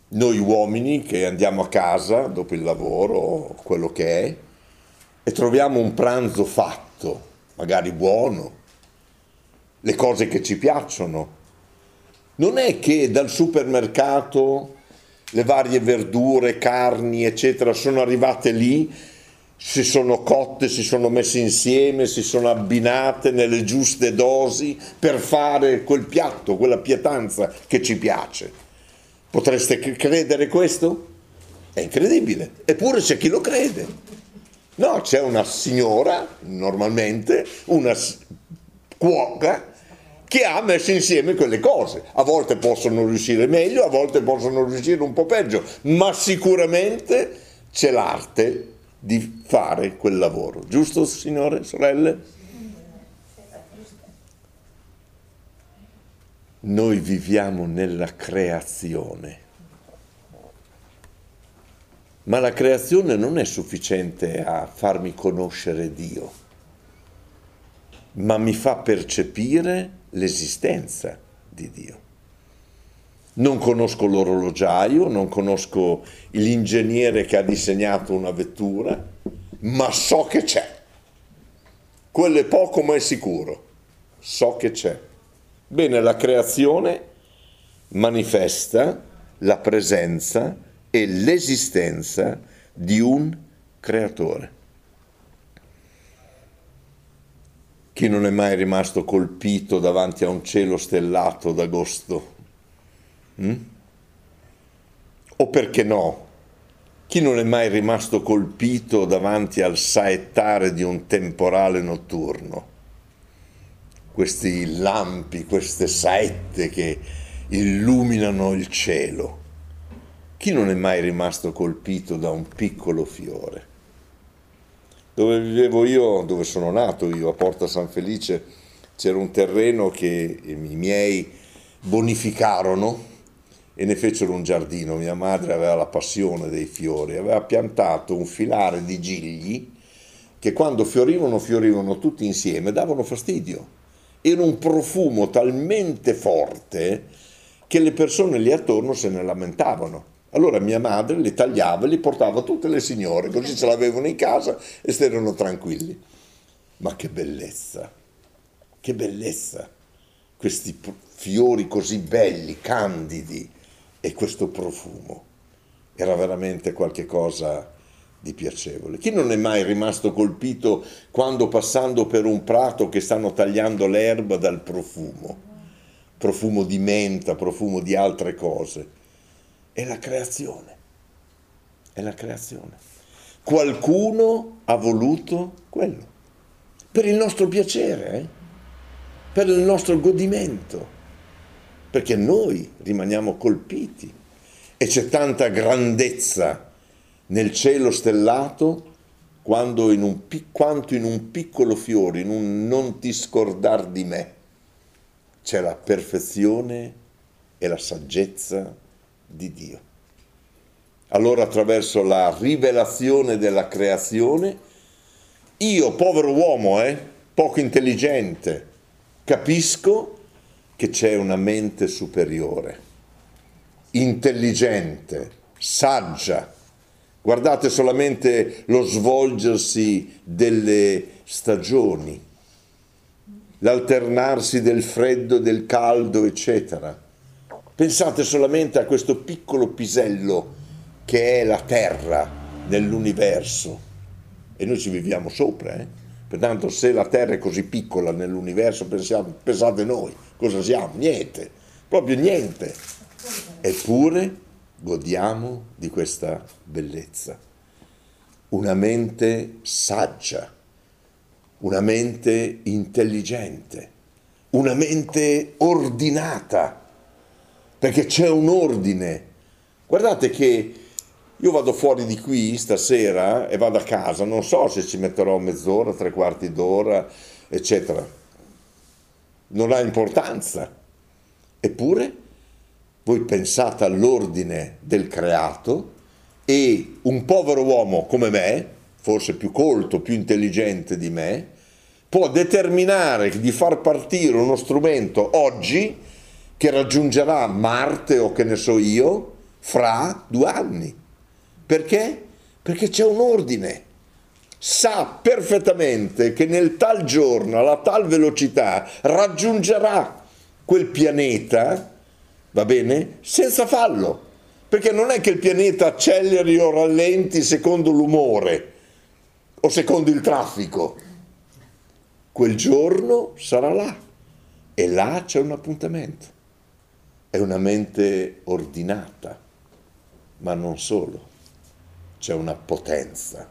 Noi uomini che andiamo a casa dopo il lavoro, quello che è, e troviamo un pranzo fatto, magari buono, le cose che ci piacciono. Non è che dal supermercato le varie verdure, carni, eccetera, sono arrivate lì, si sono cotte, si sono messe insieme, si sono abbinate nelle giuste dosi per fare quel piatto, quella pietanza che ci piace. Potreste credere questo? È incredibile, eppure c'è chi lo crede. No, c'è una signora, normalmente, una cuoca, che ha messo insieme quelle cose. A volte possono riuscire meglio, a volte possono riuscire un po' peggio, ma sicuramente c'è l'arte di fare quel lavoro. Giusto, signore, sorelle? Noi viviamo nella creazione, ma la creazione non è sufficiente a farmi conoscere Dio, ma mi fa percepire l'esistenza di Dio. Non conosco l'orologiaio, non conosco l'ingegnere che ha disegnato una vettura, ma so che c'è. Quello è poco ma è sicuro, so che c'è. Bene, la creazione manifesta la presenza e l'esistenza di un creatore. Chi non è mai rimasto colpito davanti a un cielo stellato d'agosto? O perché no? Chi non è mai rimasto colpito davanti al saettare di un temporale notturno? Questi lampi, queste saette che illuminano il cielo. Chi non è mai rimasto colpito da un piccolo fiore? Dove vivevo io, dove sono nato io, a Porta San Felice, c'era un terreno che i miei bonificarono e ne fecero un giardino. Mia madre aveva la passione dei fiori, aveva piantato un filare di gigli che quando fiorivano tutti insieme, davano fastidio. Era un profumo talmente forte che le persone lì attorno se ne lamentavano. Allora mia madre li tagliava e li portava a tutte le signore, così ce l'avevano in casa e stavano tranquilli. Ma che bellezza, questi fiori così belli, candidi, e questo profumo. Era veramente qualche cosa di piacevole. Chi non è mai rimasto colpito quando passando per un prato che stanno tagliando l'erba dal profumo di menta, profumo di altre cose? È la creazione, è la creazione. Qualcuno ha voluto quello, per il nostro piacere, per il nostro godimento, perché noi rimaniamo colpiti e c'è tanta grandezza nel cielo stellato quanto in un piccolo fiore, in un non ti scordar di me, c'è la perfezione e la saggezza di Dio. Allora attraverso la rivelazione della creazione, io, povero uomo, poco intelligente, capisco che c'è una mente superiore, intelligente, saggia. Guardate solamente lo svolgersi delle stagioni, l'alternarsi del freddo e del caldo, eccetera. Pensate solamente a questo piccolo pisello che è la Terra nell'universo e noi ci viviamo sopra. Pertanto se la Terra è così piccola nell'universo, pensate noi, cosa siamo? Niente, proprio niente. Eppure godiamo di questa bellezza. Una mente saggia, una mente intelligente, una mente ordinata, perché c'è un ordine. Guardate che io vado fuori di qui stasera e vado a casa, non so se ci metterò mezz'ora, tre quarti d'ora, eccetera. Non ha importanza. Eppure voi pensate all'ordine del creato e un povero uomo come me, forse più colto, più intelligente di me, può determinare di far partire uno strumento oggi che raggiungerà Marte o che ne so io, fra 2 anni. Perché? Perché c'è un ordine. Sa perfettamente che nel tal giorno, alla tal velocità, raggiungerà quel pianeta, va bene, senza fallo. Perché non è che il pianeta acceleri o rallenti secondo l'umore o secondo il traffico. Quel giorno sarà là e là c'è un appuntamento. È una mente ordinata, ma non solo. C'è una potenza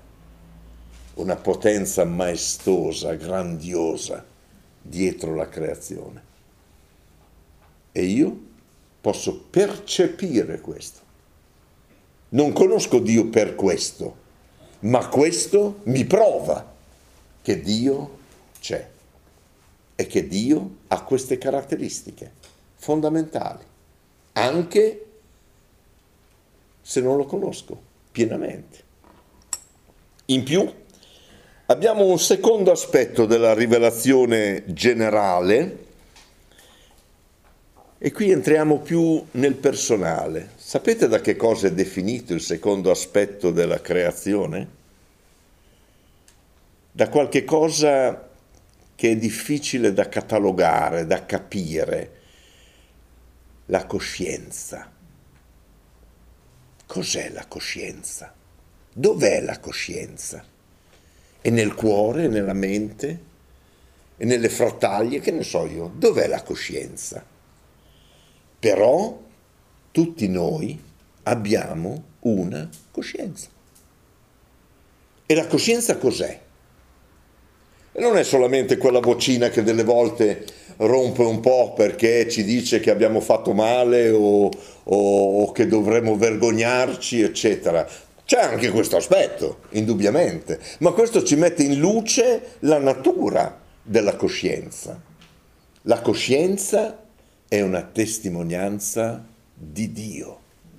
maestosa, grandiosa dietro la creazione. E io posso percepire questo. Non conosco Dio per questo, ma questo mi prova che Dio c'è e che Dio ha queste caratteristiche fondamentali, anche se non lo conosco pienamente. In più, abbiamo un secondo aspetto della rivelazione generale e qui entriamo più nel personale. Sapete da che cosa è definito il secondo aspetto della creazione? Da qualche cosa che è difficile da catalogare, da capire. La coscienza. Cos'è la coscienza? Dov'è la coscienza? È nel cuore, è nella mente, è nelle frattaglie, che ne so io, dov'è la coscienza? Però tutti noi abbiamo una coscienza. E la coscienza cos'è? E non è solamente quella vocina che delle volte rompe un po' perché ci dice che abbiamo fatto male o che dovremmo vergognarci, eccetera. C'è anche questo aspetto, indubbiamente, ma questo ci mette in luce la natura della coscienza. La coscienza è una testimonianza di Dio.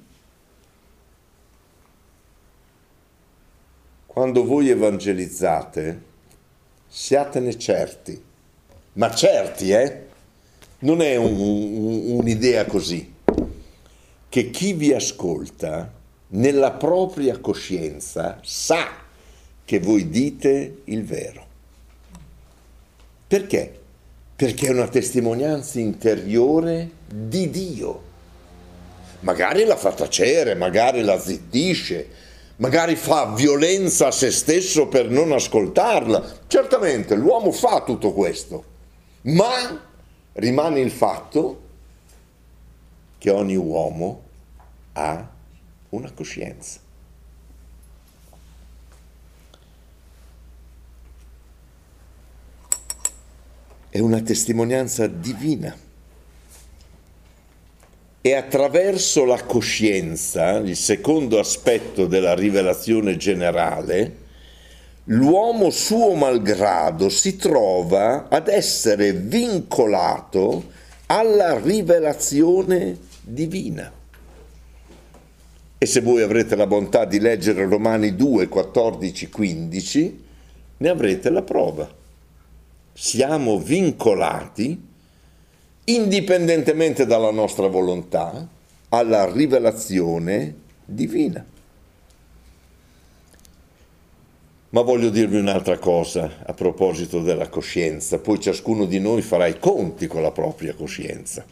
Quando voi evangelizzate, siatene certi, ma certi, non è un'idea così, che chi vi ascolta nella propria coscienza sa che voi dite il vero. Perché? Perché è una testimonianza interiore di Dio. Magari la fa tacere, magari la zittisce, magari fa violenza a se stesso per non ascoltarla. Certamente l'uomo fa tutto questo, ma rimane il fatto che ogni uomo ha una coscienza. È una testimonianza divina. E attraverso la coscienza, il secondo aspetto della rivelazione generale, l'uomo suo malgrado si trova ad essere vincolato alla rivelazione divina. E se voi avrete la bontà di leggere Romani 2, 14, 15, ne avrete la prova. Siamo vincolati, indipendentemente dalla nostra volontà, alla rivelazione divina. Ma voglio dirvi un'altra cosa a proposito della coscienza, poi ciascuno di noi farà i conti con la propria coscienza.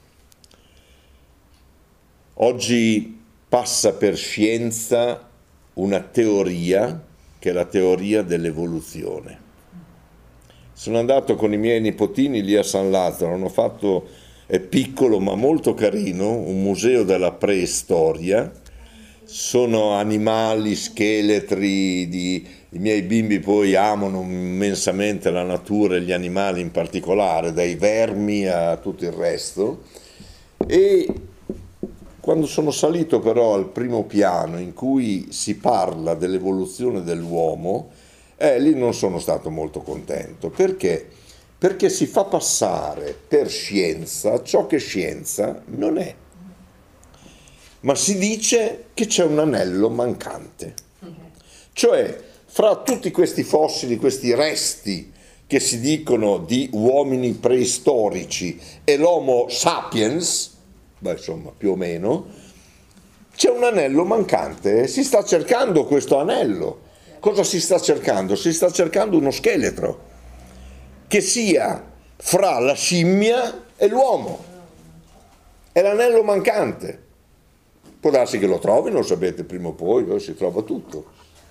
Oggi passa per scienza una teoria che è la teoria dell'evoluzione. Sono andato con i miei nipotini lì a San Lazzaro, hanno fatto, è piccolo ma molto carino, un museo della preistoria, sono animali, scheletri, i miei bimbi poi amano immensamente la natura e gli animali in particolare, dai vermi a tutto il resto, e quando sono salito però al primo piano in cui si parla dell'evoluzione dell'uomo, lì non sono stato molto contento. Perché? Perché si fa passare per scienza ciò che scienza non è. Ma si dice che c'è un anello mancante. Cioè, fra tutti questi fossili, questi resti che si dicono di uomini preistorici e l'Homo sapiens, insomma, più o meno, C'è un anello mancante, si sta cercando questo anello. Cosa si sta cercando? Si sta cercando uno scheletro che sia fra la scimmia e l'uomo. È l'anello mancante. Può darsi che lo trovino, sapete, prima o poi si trova tutto.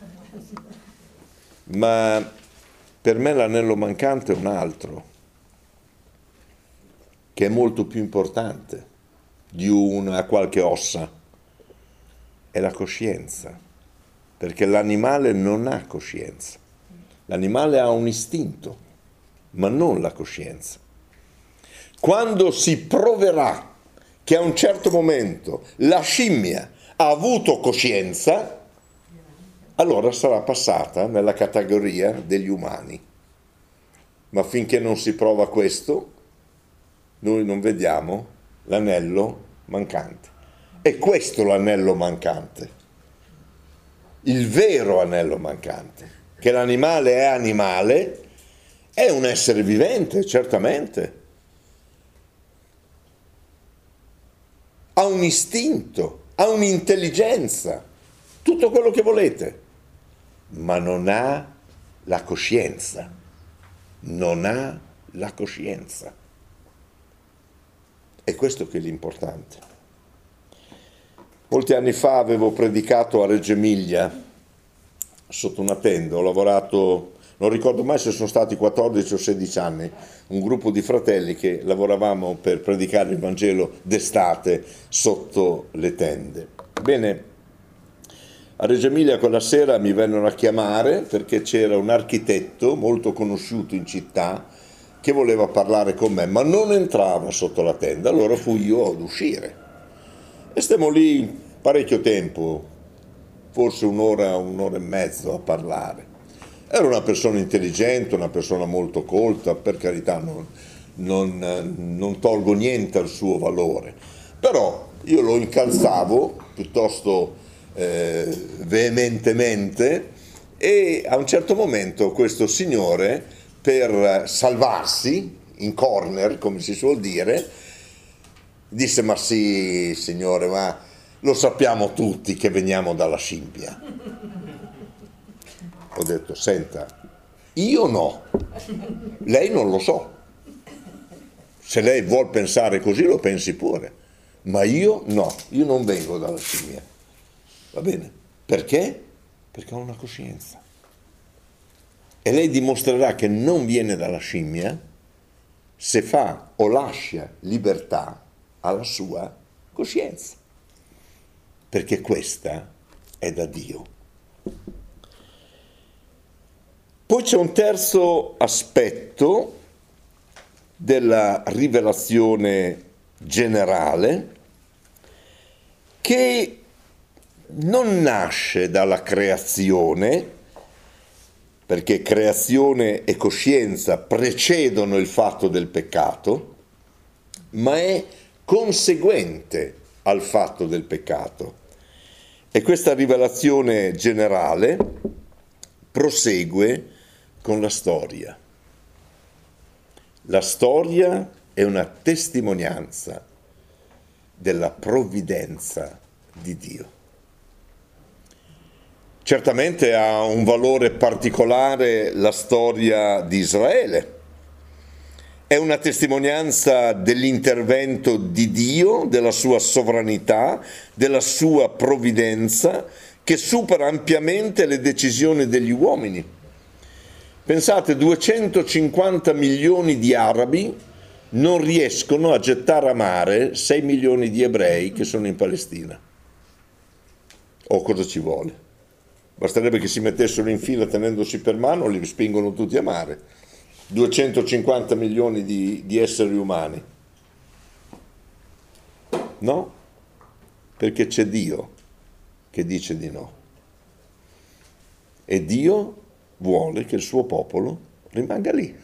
Ma per me l'anello mancante è un altro, che è molto più importante di una qualche ossa. È la coscienza, perché l'animale non ha coscienza. L'animale ha un istinto, ma non la coscienza. Quando si proverà che a un certo momento la scimmia ha avuto coscienza, allora sarà passata nella categoria degli umani. Ma finché non si prova questo, noi non vediamo l'anello mancante. È questo l'anello mancante, il vero anello mancante, che l'animale è animale, è un essere vivente, certamente, ha un istinto, ha un'intelligenza, tutto quello che volete, ma non ha la coscienza, non ha la coscienza. È questo che è l'importante. Molti anni fa avevo predicato a Reggio Emilia, sotto una tenda, ho lavorato, non ricordo mai se sono stati 14 o 16 anni, un gruppo di fratelli che lavoravamo per predicare il Vangelo d'estate sotto le tende. Bene, a Reggio Emilia quella sera mi vennero a chiamare perché c'era un architetto molto conosciuto in città che voleva parlare con me, ma non entrava sotto la tenda, allora fui io ad uscire. E stiamo lì parecchio tempo, forse un'ora e mezzo a parlare. Era una persona intelligente, una persona molto colta, per carità non tolgo niente al suo valore, però io lo incalzavo piuttosto veementemente e a un certo momento questo signore, per salvarsi in corner, come si suol dire, disse: ma sì signore, ma lo sappiamo tutti che veniamo dalla scimmia. Ho detto: senta, io no, lei non lo so, se lei vuol pensare così lo pensi pure, ma io no, io non vengo dalla scimmia. Va bene, perché? Perché ho una coscienza e lei dimostrerà che non viene dalla scimmia se fa o lascia libertà alla sua coscienza, perché questa è da Dio. Poi c'è un terzo aspetto della rivelazione generale che non nasce dalla creazione, perché creazione e coscienza precedono il fatto del peccato, ma è conseguente al fatto del peccato. E questa rivelazione generale prosegue con la storia. La storia è una testimonianza della provvidenza di Dio. Certamente ha un valore particolare la storia di Israele. È una testimonianza dell'intervento di Dio, della sua sovranità, della sua provvidenza, che supera ampiamente le decisioni degli uomini. Pensate, 250 milioni di arabi non riescono a gettare a mare 6 milioni di ebrei che sono in Palestina. O cosa ci vuole? Basterebbe che si mettessero in fila tenendosi per mano, li spingono tutti a mare. 250 milioni di esseri umani. No? Perché c'è Dio che dice di no. E Dio vuole che il suo popolo rimanga lì.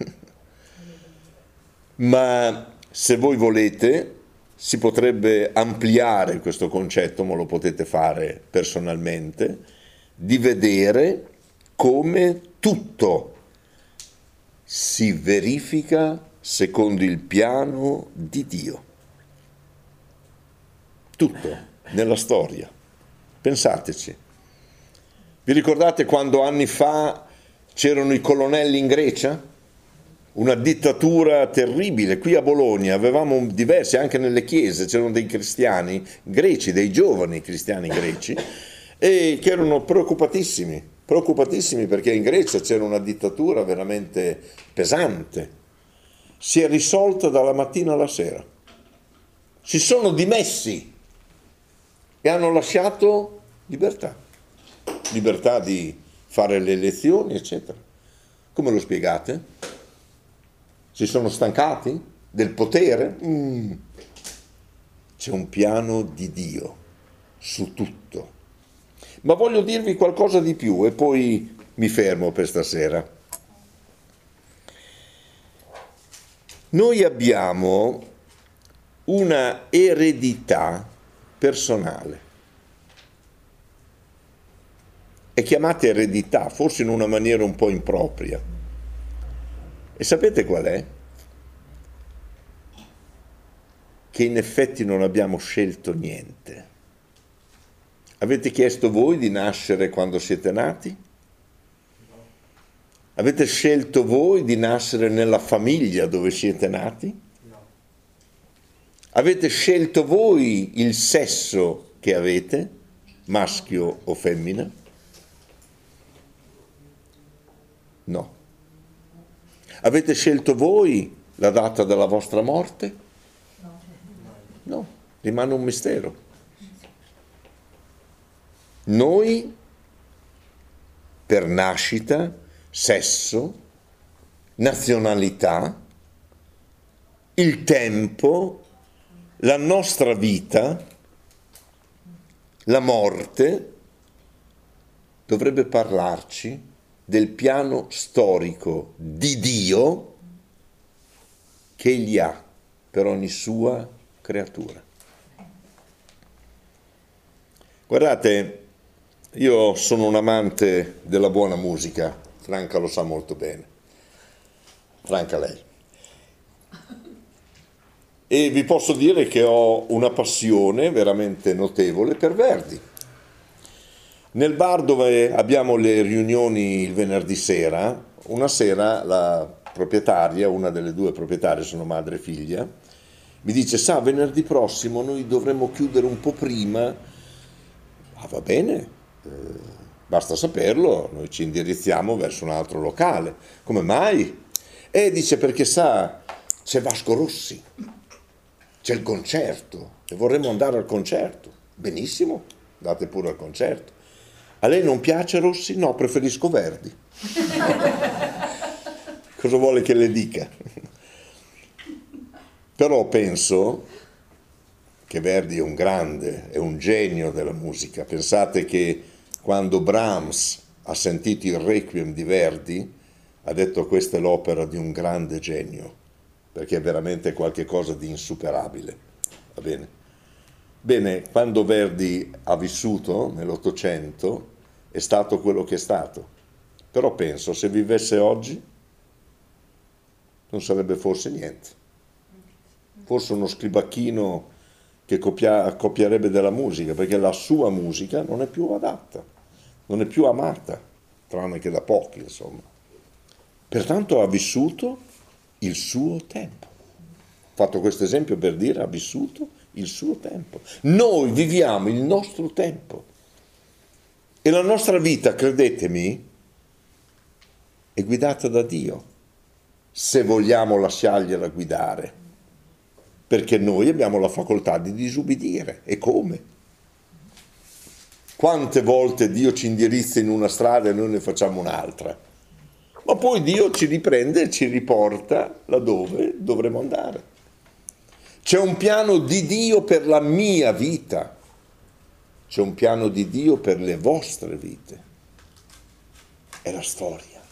Ma se voi volete, si potrebbe ampliare questo concetto, ma lo potete fare personalmente, di vedere come tutto si verifica secondo il piano di Dio. Tutto nella storia. Pensateci. Vi ricordate quando anni fa c'erano i colonnelli in Grecia? Una dittatura terribile. Qui a Bologna avevamo diversi, anche nelle chiese, c'erano dei cristiani greci, dei giovani cristiani greci, e che erano preoccupatissimi perché in Grecia c'era una dittatura veramente pesante. Si è risolta dalla mattina alla sera. Si sono dimessi e hanno lasciato libertà di fare le elezioni, eccetera. Come lo spiegate? Si sono stancati del potere? C'è un piano di Dio su tutto. Ma voglio dirvi qualcosa di più e poi mi fermo per stasera. Noi abbiamo una eredità personale. È chiamata eredità, forse in una maniera un po' impropria. E sapete qual è? Che in effetti non abbiamo scelto niente. Avete chiesto voi di nascere quando siete nati? Avete scelto voi di nascere nella famiglia dove siete nati? Avete scelto voi il sesso che avete, maschio o femmina? No. Avete scelto voi la data della vostra morte? No, rimane un mistero. Noi, per nascita, sesso, nazionalità, il tempo, la nostra vita, la morte, dovrebbe parlarci del piano storico di Dio che Egli ha per ogni sua creatura. Guardate, io sono un amante della buona musica, Franca lo sa molto bene, Franca lei. E vi posso dire che ho una passione veramente notevole per Verdi. Nel bar dove abbiamo le riunioni il venerdì sera, una sera la proprietaria, una delle due proprietarie, sono madre e figlia, mi dice: sa, venerdì prossimo noi dovremmo chiudere un po' prima. Ah, va bene, basta saperlo, noi ci indirizziamo verso un altro locale. Come mai? Dice, perché sa, c'è Vasco Rossi, c'è il concerto e vorremmo andare al concerto. Benissimo, andate pure al concerto. A lei non piace Rossi? No, preferisco Verdi. Cosa vuole che le dica? Però penso che Verdi è un grande, è un genio della musica. Pensate che quando Brahms ha sentito il Requiem di Verdi, ha detto: questa è l'opera di un grande genio, perché è veramente qualcosa di insuperabile. Va bene? Bene, quando Verdi ha vissuto nell'Ottocento è stato quello che è stato. Però penso, se vivesse oggi, non sarebbe forse niente. Forse uno scribacchino che copierebbe della musica, perché la sua musica non è più adatta, non è più amata, tranne che da pochi, insomma. Pertanto ha vissuto il suo tempo. Ho fatto questo esempio per dire: ha vissuto il suo tempo. Noi viviamo il nostro tempo e la nostra vita, credetemi, è guidata da Dio, se vogliamo lasciargliela guidare, perché noi abbiamo la facoltà di disubbidire. E come? Quante volte Dio ci indirizza in una strada e noi ne facciamo un'altra, ma poi Dio ci riprende e ci riporta laddove dovremo andare. C'è un piano di Dio per la mia vita, c'è un piano di Dio per le vostre vite. È la storia.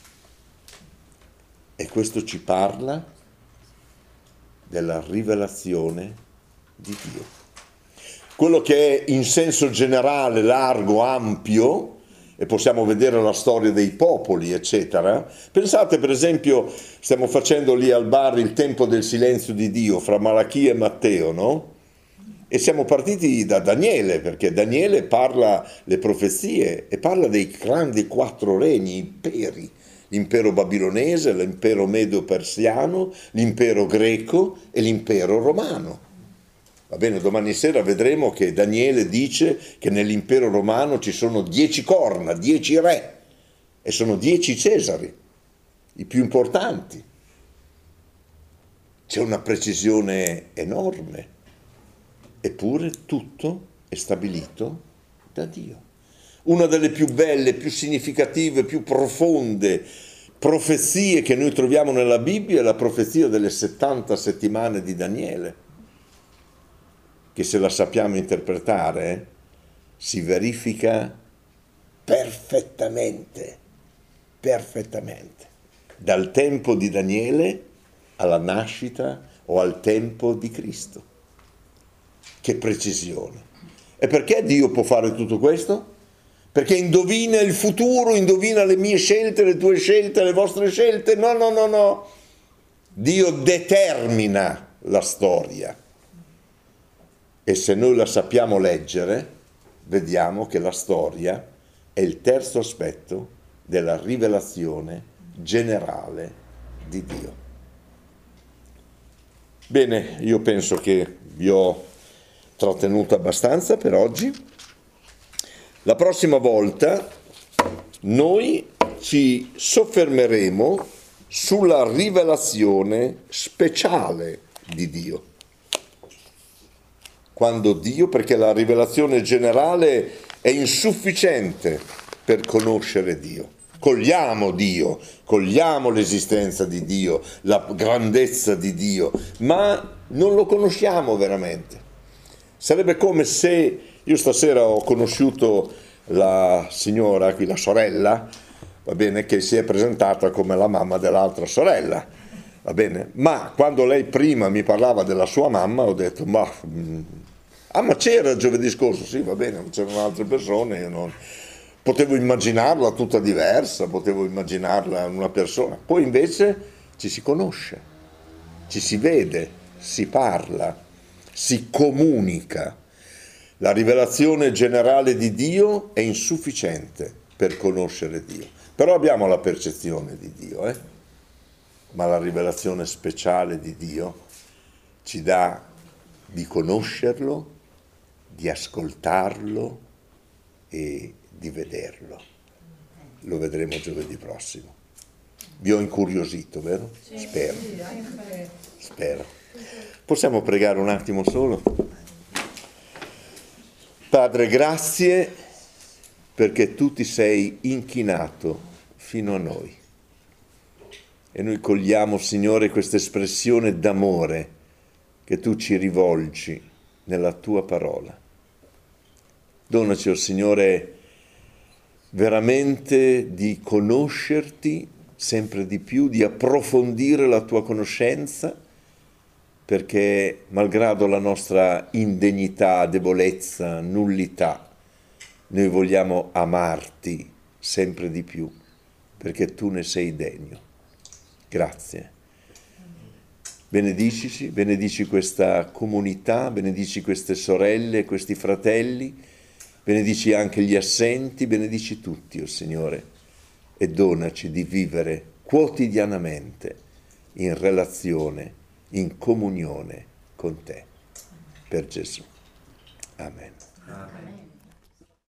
E questo ci parla della rivelazione di Dio. Quello che è in senso generale, largo, ampio, e possiamo vedere la storia dei popoli, eccetera. Pensate, per esempio, stiamo facendo lì al bar il tempo del silenzio di Dio fra Malachia e Matteo, no? E siamo partiti da Daniele, perché Daniele parla le profezie e parla dei grandi 4 regni, imperi, l'impero babilonese, l'impero medo-persiano, l'impero greco e l'impero romano. Va bene, domani sera vedremo che Daniele dice che nell'impero romano ci sono 10 corna, 10 re, e sono 10 Cesari, i più importanti. C'è una precisione enorme. Eppure tutto è stabilito da Dio. Una delle più belle, più significative, più profonde profezie che noi troviamo nella Bibbia è la profezia delle 70 settimane di Daniele, che se la sappiamo interpretare si verifica perfettamente, dal tempo di Daniele alla nascita o al tempo di Cristo. Che precisione! E perché Dio può fare tutto questo? Perché indovina il futuro, indovina le mie scelte, le tue scelte, le vostre scelte? No. Dio determina la storia. E se noi la sappiamo leggere, vediamo che la storia è il terzo aspetto della rivelazione generale di Dio. Bene, io penso che vi ho trattenuto abbastanza per oggi. La prossima volta noi ci soffermeremo sulla rivelazione speciale di Dio. Quando Dio, perché la rivelazione generale è insufficiente per conoscere Dio. Cogliamo Dio, cogliamo l'esistenza di Dio, la grandezza di Dio, ma non lo conosciamo veramente. Sarebbe come se io stasera ho conosciuto la signora, qui la sorella, va bene, che si è presentata come la mamma dell'altra sorella, va bene, ma quando lei prima mi parlava della sua mamma ho detto, ma c'era giovedì scorso, sì, va bene, non c'erano altre persone, io non potevo immaginarla tutta diversa, potevo immaginarla una persona, poi invece ci si conosce, ci si vede, si parla, si comunica. La rivelazione generale di Dio è insufficiente per conoscere Dio, però abbiamo la percezione di Dio, ma la rivelazione speciale di Dio ci dà di conoscerlo, di ascoltarlo e di vederlo. Lo vedremo giovedì prossimo. Vi ho incuriosito, vero? Sì, spero. Spero. Possiamo pregare un attimo solo? Padre, grazie perché tu ti sei inchinato fino a noi. E noi cogliamo, Signore, questa espressione d'amore che tu ci rivolgi nella tua parola. Donaci, oh Signore, veramente di conoscerti sempre di più, di approfondire la tua conoscenza, perché malgrado la nostra indegnità, debolezza, nullità, noi vogliamo amarti sempre di più, perché tu ne sei degno. Grazie. Benedicici, benedici questa comunità, benedici queste sorelle, questi fratelli, benedici anche gli assenti, benedici tutti, oh Signore, e donaci di vivere quotidianamente in relazione, in comunione con te, per Gesù. Amen. Amen.